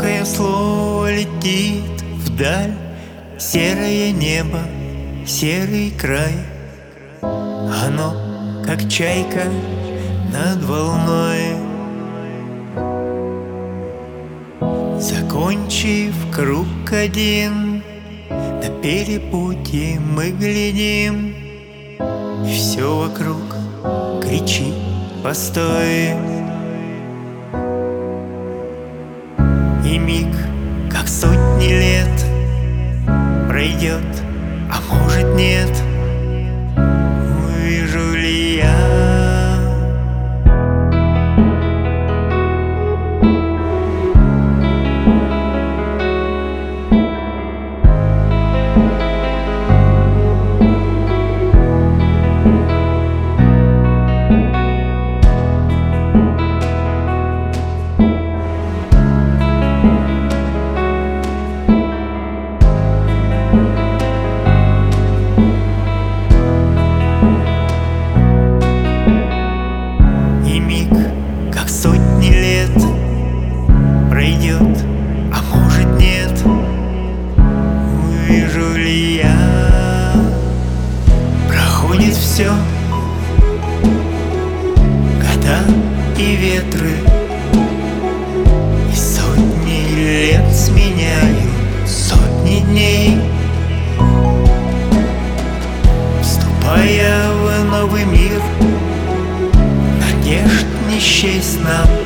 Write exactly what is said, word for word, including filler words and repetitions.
Тихое слово летит вдаль, серое небо, серый край. Оно, как чайка над волной. Закончив круг один, на перепутье мы глядим, и все вокруг кричит: постой! И миг, как сотни лет, пройдет, а может нет. Увижу ли я сотни лет пройдет, а может нет. Увижу ли я? Проходит все, года и ветры, и сотни лет сменяют сотни дней, вступая в новый мир. Надежд не счесть нам,